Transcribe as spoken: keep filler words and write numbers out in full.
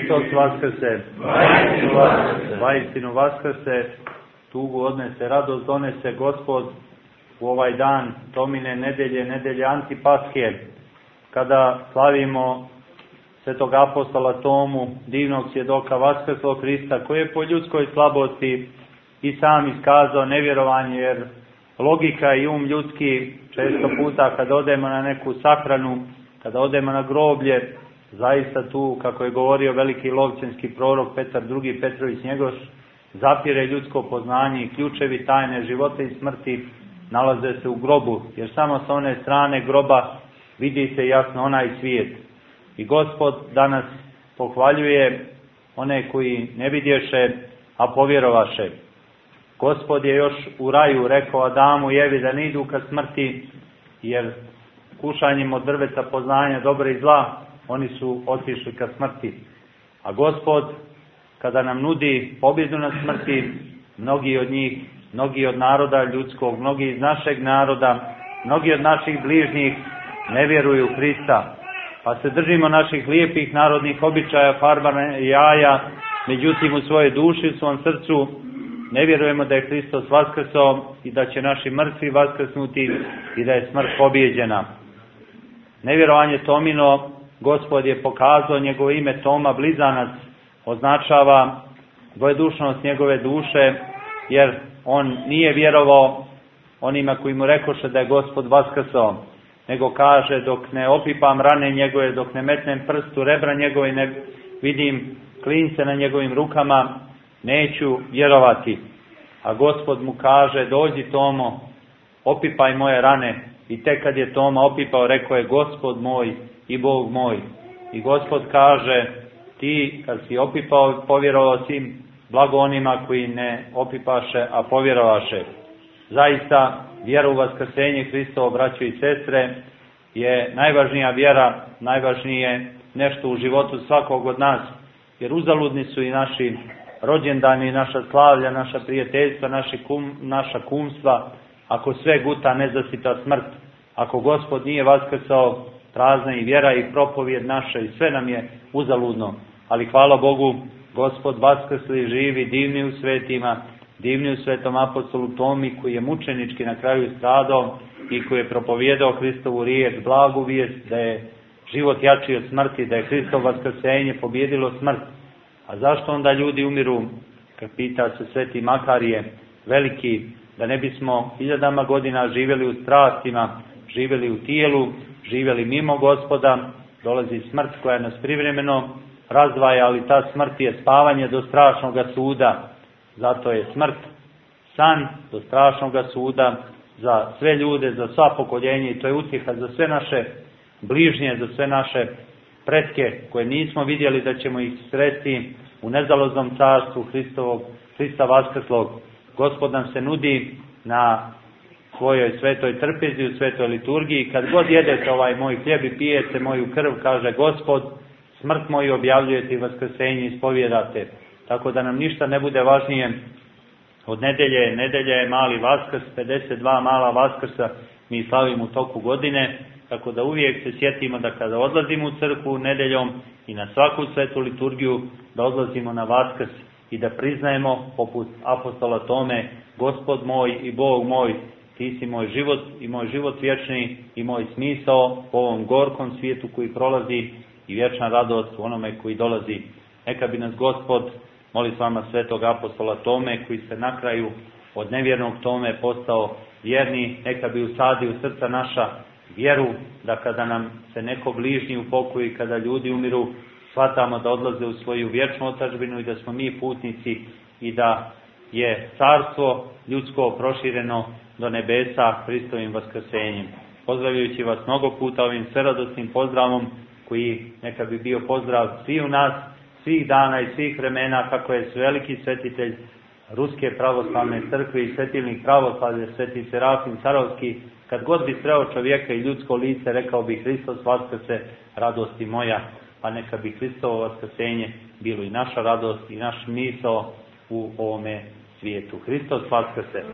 Hristos vaskrse, vaistinu vaskrse, tugu odnese, radost donese Gospod u ovaj dan Tomine nedelje, nedelje Antipaske, kada slavimo svetog apostola Tomu, divnog svjedoka vaskrslog Hrista, koji je po ljudskoj slabosti i sam iskazao nevjerovanje, jer logika i um ljudski često puta kada odemo na neku sahranu, kada odemo na groblje, zaista tu, kako je govorio veliki lovćenski prorok Petar drugi. Petrović Njegoš, zapire ljudsko poznanje i ključevi tajne života i smrti nalaze se u grobu, jer samo sa one strane groba vidi se jasno onaj svijet. I Gospod danas pohvaljuje one koji ne vidješe, a povjerovaše. Gospod je još u raju rekao Adamu i Evi da ne idu ka smrti, jer kušanjem od drveta poznanja dobra i zla oni su otišli ka smrti. A Gospod, kada nam nudi pobjedu nad smrti, mnogi od njih, mnogi od naroda ljudskog, mnogi iz našeg naroda, mnogi od naših bližnjih ne vjeruju u Hrista. Pa se držimo naših lijepih narodnih običaja, farbana i jaja, međutim u svojoj duši, u svom srcu ne vjerujemo da je Hristos vaskrsao i da će naši mrtvi vaskrsnuti i da je smrt pobjeđena. Nevjerovanje Tomino, Gospod je pokazao njegovo ime Toma, blizanac, označava dvojedušnost njegove duše, jer on nije vjerovao onima koji mu rekoše da je Gospod vaskrsao, nego kaže dok ne opipam rane njegove, dok ne metnem prst u rebra njegove i ne vidim klince na njegovim rukama, neću vjerovati. A Gospod mu kaže, dođi Tomo, opipaj moje rane. I tek kad je Toma opipao, rekao je, Gospod moj i Bog moj. I Gospod kaže, ti kad si opipao, povjerovao si, blago onima koji ne opipaše, a povjerovaše. Zaista, vjera u vaskrsenje Hristovo, braćo i sestre, je najvažnija vjera, najvažnije nešto u životu svakog od nas, jer uzaludni su i naši rođendani, naša slavlja, naša prijateljstva, naši kum, naša kumstva, ako sve guta nezasita smrt, ako Gospod nije vaskrsao, prazna i vjera i propovjed naša i sve nam je uzaludno. Ali hvala Bogu, Gospod vaskrsli, živi, divni u svetima, divni u svetom apostolu Tomi, koji je mučenički na kraju stradao i koji je propovjedao Hristovu riječ, blagu vijest da je život jači od smrti, da je Hristovo vaskrsenje pobjedilo smrt. A zašto onda ljudi umiru, kad pita se sveti Makarije, veliki, da ne bismo hiljadama godina živjeli u strastima, živjeli u tijelu, živjeli mimo Gospoda, dolazi smrt koja nas privremeno razdvaja, ali ta smrt je spavanje do strašnog suda. Zato je smrt san do strašnog suda za sve ljude, za sva pokoljenja, i to je utjeha za sve naše bližnje, za sve naše pretke koje nismo vidjeli da ćemo ih sresti u nezaloznom carstvu Hristovog, Hrista vaskrslog. Gospod nam se nudi na svojoj svetoj trpezi, u svetoj liturgiji. Kad god jedete ovaj moj hljeb i pijete moju krv, kaže Gospod, smrt moju objavljujete i vaskrsenje ispovjedate. Tako da nam ništa ne bude važnije od nedelje. Nedelja je mali vaskrs, pedeset dva mala vaskrsa mi slavimo u toku godine. Tako da uvijek se sjetimo da kada odlazimo u crkvu nedeljom i na svaku svetu liturgiju, da odlazimo na vaskrs i da priznajemo, poput apostola Tome, Gospod moj i Bog moj, ti si moj život i moj život vječni i moj smisao po ovom gorkom svijetu koji prolazi i vječna radost u onome koji dolazi. Neka bi nas Gospod, moli s vama svetog apostola Tome, koji se na kraju od nevjernog Tome postao vjerni, neka bi usadio u srca naša vjeru, da kada nam se neko bližnji upokoji, kada ljudi umiru, shvatamo da odlaze u svoju vječnu otadžbinu i da smo mi putnici i da je carstvo ljudsko prošireno do nebesa Hristovim vaskrsenjem. Pozdravljajući vas mnogo puta ovim sveradosnim pozdravom, koji neka bi bio pozdrav svi u nas, svih dana i svih vremena, kako je veliki svetitelj Ruske pravoslavne crkve i svetilnik pravoslavlja, sveti Serafim Carovski, kad god bi sreo čovjeka i ljudsko lice, rekao bi Hristos vaskrse, radosti moja, pa neka bi Hristovo vaskrsenje bilo i naša radost i naš misao u ovome svijetu. Hristos vaskrse.